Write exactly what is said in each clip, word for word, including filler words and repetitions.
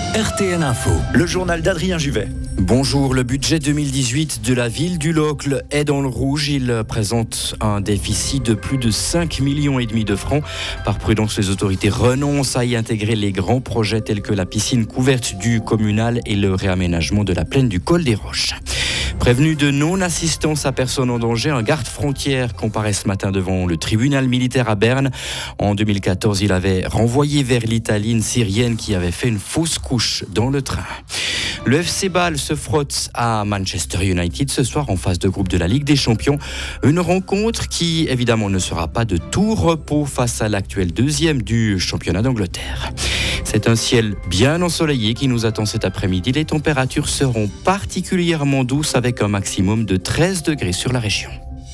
R T N Info, le journal d'Adrien Juvet. Bonjour, le budget deux mille dix-huit de la ville du Locle est dans le rouge. Il présente un déficit de plus de cinq millions et demi de francs. Par prudence, les autorités renoncent à y intégrer les grands projets tels que la piscine couverte du communal et le réaménagement de la plaine du col des Roches. Prévenu de non-assistance à personne en danger, un garde-frontière comparaît ce matin devant le tribunal militaire à Berne. En deux mille quatorze, il avait renvoyé vers l'Italie une Syrienne qui avait fait une fausse couche dans le train. Le F C Bâle se frotte à Manchester United ce soir en phase de groupe de la Ligue des Champions. Une rencontre qui, évidemment, ne sera pas de tout repos face à l'actuel deuxième du championnat d'Angleterre. C'est un ciel bien ensoleillé qui nous attend cet après-midi. Les températures seront particulièrement douces avec un maximum de treize degrés sur la région.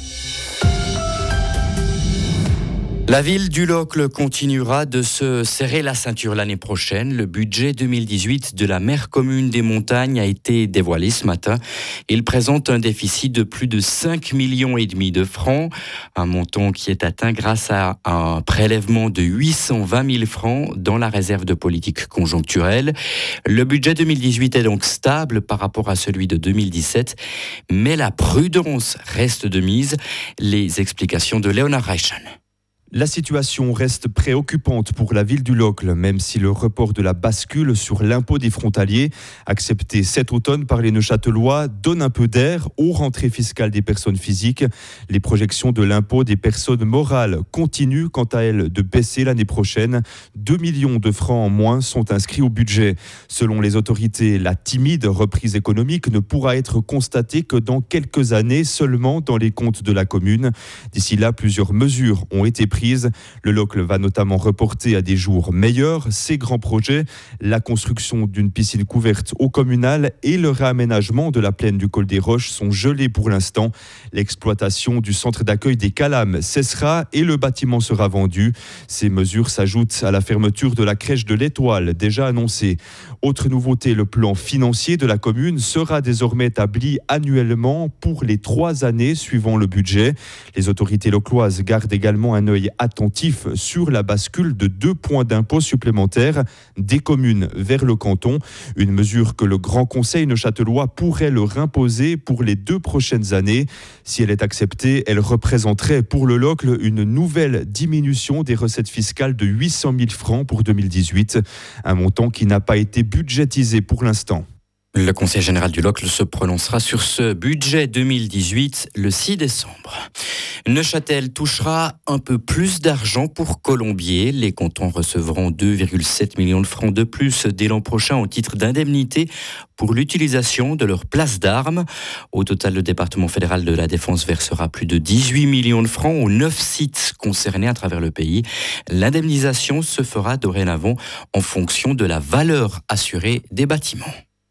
La ville du Locle continuera de se serrer la ceinture l'année prochaine. Le budget deux mille dix-huit de la maire commune des Montagnes a été dévoilé ce matin. Il présente un déficit de plus de cinq millions et demi de francs, un montant qui est atteint grâce à un prélèvement de huit cent vingt mille francs dans la réserve de politique conjoncturelle. Le budget deux mille dix-huit est donc stable par rapport à celui de deux mille dix-sept, mais la prudence reste de mise. Les explications de Léonard Reichen. La situation reste préoccupante pour la ville du Locle, même si le report de la bascule sur l'impôt des frontaliers, accepté cet automne par les Neuchâtelois, donne un peu d'air aux rentrées fiscales des personnes physiques. Les projections de l'impôt des personnes morales continuent quant à elles de baisser l'année prochaine. deux millions de francs en moins sont inscrits au budget. Selon les autorités, la timide reprise économique ne pourra être constatée que dans quelques années seulement dans les comptes de la commune. D'ici là, plusieurs mesures ont été prises. Le Locle va notamment reporter à des jours meilleurs ses grands projets, la construction d'une piscine couverte au communal et le réaménagement de la plaine du col des Roches sont gelés pour l'instant. L'exploitation du centre d'accueil des Calames cessera et le bâtiment sera vendu. Ces mesures s'ajoutent à la fermeture de la crèche de l'Étoile déjà annoncée. Autre nouveauté, le plan financier de la commune sera désormais établi annuellement pour les trois années suivant le budget. Les autorités localoises gardent également un œil attentif sur la bascule de deux points d'impôt supplémentaires des communes vers le canton. Une mesure que le Grand Conseil neuchâtelois pourrait leur imposer pour les deux prochaines années. Si elle est acceptée, elle représenterait pour le Locle une nouvelle diminution des recettes fiscales de huit cent mille francs pour deux mille dix-huit. Un montant qui n'a pas été budgétisé pour l'instant. Le Conseil général du Locle se prononcera sur ce budget deux mille dix-huit le six décembre. Neuchâtel touchera un peu plus d'argent pour Colombier. Les cantons recevront deux virgule sept millions de francs de plus dès l'an prochain au titre d'indemnité pour l'utilisation de leur place d'armes. Au total, le département fédéral de la Défense versera plus de dix-huit millions de francs aux neuf sites concernés à travers le pays. L'indemnisation se fera dorénavant en fonction de la valeur assurée des bâtiments.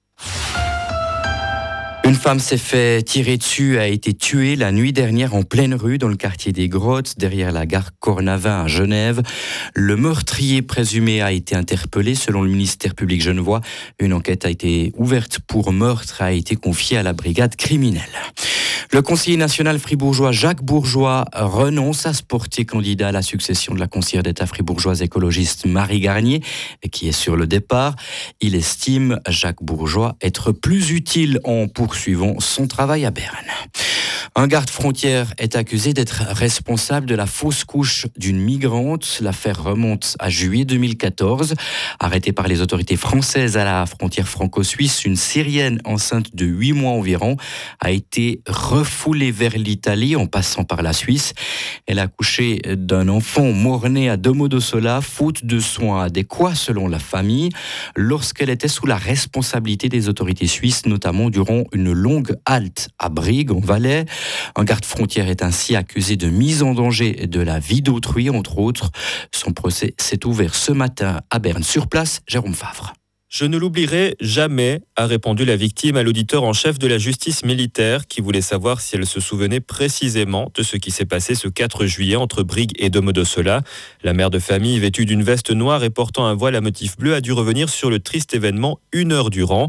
Une femme s'est fait tirer dessus et a été tuée la nuit dernière en pleine rue dans le quartier des Grottes, derrière la gare Cornavin à Genève. Le meurtrier présumé a été interpellé selon le ministère public genevois. Une enquête a été ouverte pour meurtre et a été confiée à la brigade criminelle. Le conseiller national fribourgeois Jacques Bourgeois renonce à se porter candidat à la succession de la conseillère d'État fribourgeoise écologiste Marie Garnier, qui est sur le départ. Il estime, Jacques Bourgeois, être plus utile en poursuivant son travail à Berne. Un garde-frontière est accusé d'être responsable de la fausse couche d'une migrante. L'affaire remonte à juillet deux mille quatorze. Arrêtée par les autorités françaises à la frontière franco-suisse, une Syrienne enceinte de huit mois environ a été refoulée vers l'Italie en passant par la Suisse. Elle a accouché d'un enfant mort-né à Domodossola, faute de soins adéquats selon la famille, lorsqu'elle était sous la responsabilité des autorités suisses, notamment durant une longue halte à Brigue, en Valais. Un garde-frontière est ainsi accusé de mise en danger de la vie d'autrui, entre autres. Son procès s'est ouvert ce matin à Berne. Sur place, Jérôme Favre. Je ne l'oublierai jamais, a répondu la victime à l'auditeur en chef de la justice militaire qui voulait savoir si elle se souvenait précisément de ce qui s'est passé ce quatre juillet entre Brigue et Domodossola. La mère de famille, vêtue d'une veste noire et portant un voile à motif bleu, a dû revenir sur le triste événement une heure durant.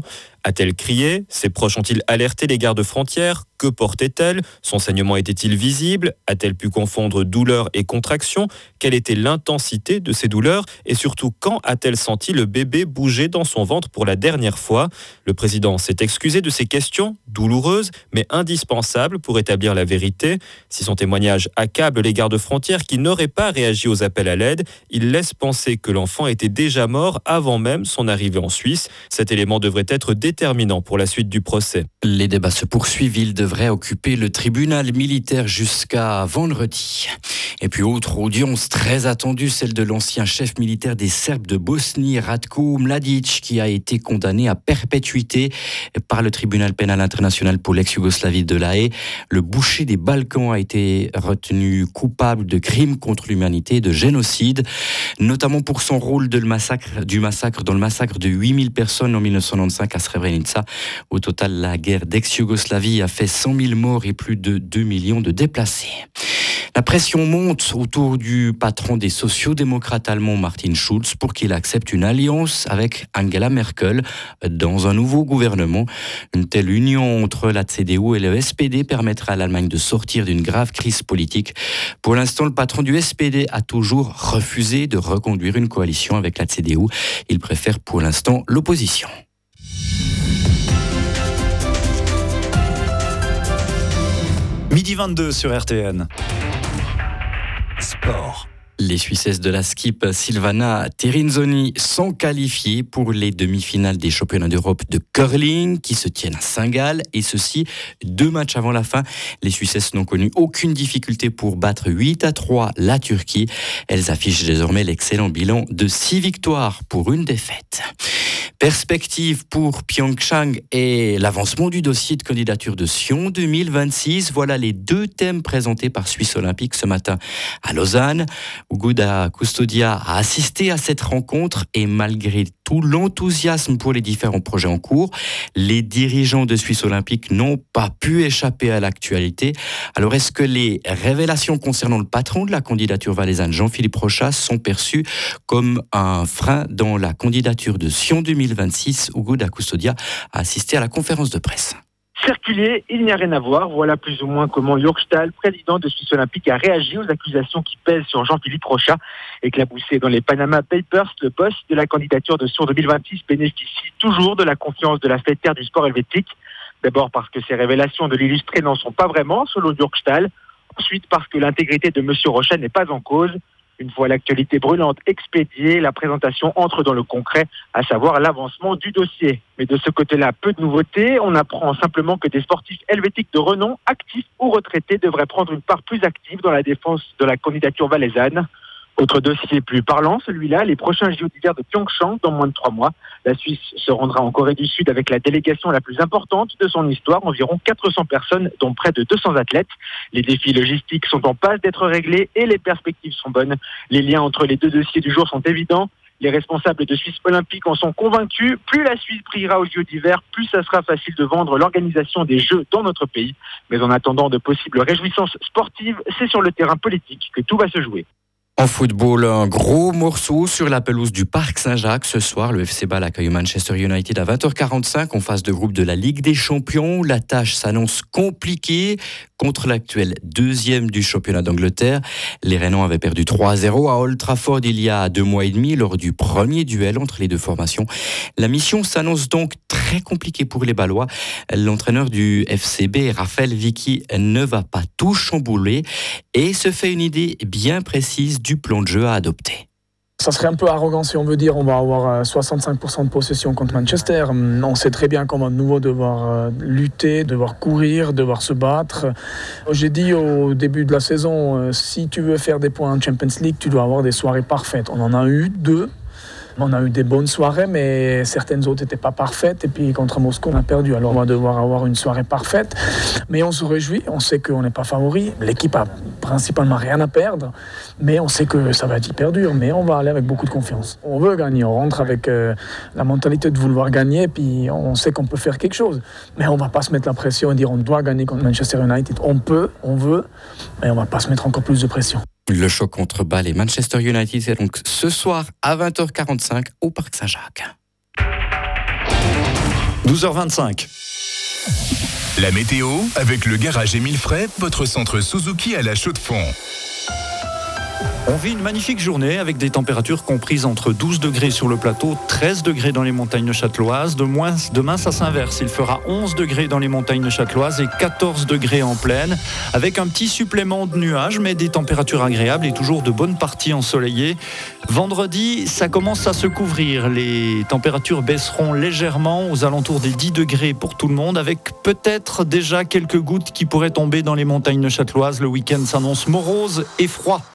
A-t-elle crié ? Ses proches ont-ils alerté les gardes frontières ? Que portait-elle ? Son saignement était-il visible ? A-t-elle pu confondre douleur et contraction ? Quelle était l'intensité de ces douleurs ? Et surtout, quand a-t-elle senti le bébé bouger dans son ventre pour la dernière fois ? Le président s'est excusé de ces questions, douloureuses, mais indispensables pour établir la vérité. Si son témoignage accable les gardes frontières qui n'auraient pas réagi aux appels à l'aide, il laisse penser que l'enfant était déjà mort avant même son arrivée en Suisse. Cet élément devrait être déterminant pour la suite du procès. Les débats se poursuivent. Ils devraient occuper le tribunal militaire jusqu'à vendredi. Et puis autre audience très attendue, celle de l'ancien chef militaire des Serbes de Bosnie, Ratko Mladic, qui a été condamné à perpétuité par le tribunal pénal international pour l'ex-Yougoslavie de La Haye. Le boucher des Balkans a été retenu coupable de crimes contre l'humanité et de génocide, notamment pour son rôle de le massacre, du massacre dans le massacre de huit mille personnes en dix-neuf cent quatre-vingt-quinze à Srebrenica. Au total, la guerre d'ex-Yougoslavie a fait cent mille morts et plus de deux millions de déplacés. La pression monte autour du patron des sociaux-démocrates allemands Martin Schulz pour qu'il accepte une alliance avec Angela Merkel dans un nouveau gouvernement. Une telle union entre la C D U et le S P D permettra à l'Allemagne de sortir d'une grave crise politique. Pour l'instant, le patron du S P D a toujours refusé de reconduire une coalition avec la C D U. Il préfère pour l'instant l'opposition. midi vingt-deux sur R T N. Sport. Les Suissesses de la skip Silvana Tirinzoni sont qualifiées pour les demi-finales des championnats d'Europe de curling qui se tiennent à Saint-Gall, et ceci deux matchs avant la fin. Les Suissesses n'ont connu aucune difficulté pour battre huit à trois la Turquie. Elles affichent désormais l'excellent bilan de six victoires pour une défaite. Perspective pour Pyeongchang et l'avancement du dossier de candidature de Sion deux mille vingt-six. Voilà les deux thèmes présentés par Suisse Olympique ce matin à Lausanne. Uguda Custodia a assisté à cette rencontre et malgré tout l'enthousiasme pour les différents projets en cours, les dirigeants de Suisse Olympique n'ont pas pu échapper à l'actualité. Alors est-ce que les révélations concernant le patron de la candidature valaisanne, Jean-Philippe Rochat, sont perçues comme un frein dans la candidature de Sion deux mille vingt-six? Uguda Custodia a assisté à la conférence de presse. Circuler, il n'y a rien à voir. Voilà plus ou moins comment Jörg Stahl, président de Suisse Olympique, a réagi aux accusations qui pèsent sur Jean-Philippe Rochat. Éclaboussé dans les Panama Papers, le boss de la candidature de Sion deux mille vingt-six bénéficie toujours de la confiance de la fêtière du sport helvétique. D'abord parce que ces révélations de l'illustré n'en sont pas vraiment, selon Jörg Stahl. Ensuite parce que l'intégrité de M. Rochat n'est pas en cause. Une fois l'actualité brûlante expédiée, la présentation entre dans le concret, à savoir l'avancement du dossier. Mais de ce côté-là, peu de nouveautés. On apprend simplement que des sportifs helvétiques de renom, actifs ou retraités, devraient prendre une part plus active dans la défense de la candidature valaisanne. Autre dossier plus parlant, celui-là, les prochains J O d'hiver de Pyeongchang dans moins de trois mois. La Suisse se rendra en Corée du Sud avec la délégation la plus importante de son histoire, environ quatre cents personnes, dont près de deux cents athlètes. Les défis logistiques sont en passe d'être réglés et les perspectives sont bonnes. Les liens entre les deux dossiers du jour sont évidents. Les responsables de Suisse Olympique en sont convaincus. Plus la Suisse brillera aux J O d'hiver, plus ça sera facile de vendre l'organisation des Jeux dans notre pays. Mais en attendant de possibles réjouissances sportives, c'est sur le terrain politique que tout va se jouer. En football, un gros morceau sur la pelouse du Parc Saint-Jacques. Ce soir, le F C Bâle accueille Manchester United à vingt heures quarante-cinq en phase de groupe de la Ligue des Champions. La tâche s'annonce compliquée contre l'actuel deuxième du championnat d'Angleterre. Les Rennais avaient perdu trois à zéro à Old Trafford il y a deux mois et demi lors du premier duel entre les deux formations. La mission s'annonce donc très compliquée pour les Bâlois. L'entraîneur du F C B, Raphaël Vicky, ne va pas tout chambouler et se fait une idée bien précise du plan de jeu à adopter. Ça serait un peu arrogant si on veut dire on va avoir soixante-cinq pour cent de possession contre Manchester. On sait très bien qu'on va de nouveau devoir lutter, devoir courir, devoir se battre. J'ai dit au début de la saison, si tu veux faire des points en Champions League, tu dois avoir des soirées parfaites. On en a eu deux. On a eu des bonnes soirées, mais certaines autres n'étaient pas parfaites. Et puis contre Moscou, on a perdu. Alors on va devoir avoir une soirée parfaite. Mais on se réjouit, on sait qu'on n'est pas favori. L'équipe a principalement rien à perdre. Mais on sait que ça va être hyper dur. Mais on va aller avec beaucoup de confiance. On veut gagner, on rentre avec euh, la mentalité de vouloir gagner. Puis on sait qu'on peut faire quelque chose. Mais on ne va pas se mettre la pression et dire on doit gagner contre Manchester United. On peut, on veut, mais on ne va pas se mettre encore plus de pression. Le choc contre Bâle et Manchester United, c'est donc ce soir à vingt heures quarante-cinq au Parc Saint-Jacques. douze heures vingt-cinq. La météo avec le garage Émile Frey, votre centre Suzuki à la Chaux-de-Fonds. On vit une magnifique journée avec des températures comprises entre douze degrés sur le plateau, treize degrés dans les montagnes châteloises. De moins, demain, ça s'inverse. Il fera onze degrés dans les montagnes châteloises et quatorze degrés en plaine, avec un petit supplément de nuages, mais des températures agréables et toujours de bonnes parties ensoleillées. Vendredi, ça commence à se couvrir. Les températures baisseront légèrement aux alentours des dix degrés pour tout le monde, avec peut-être déjà quelques gouttes qui pourraient tomber dans les montagnes châteloises. Le week-end s'annonce morose et froid.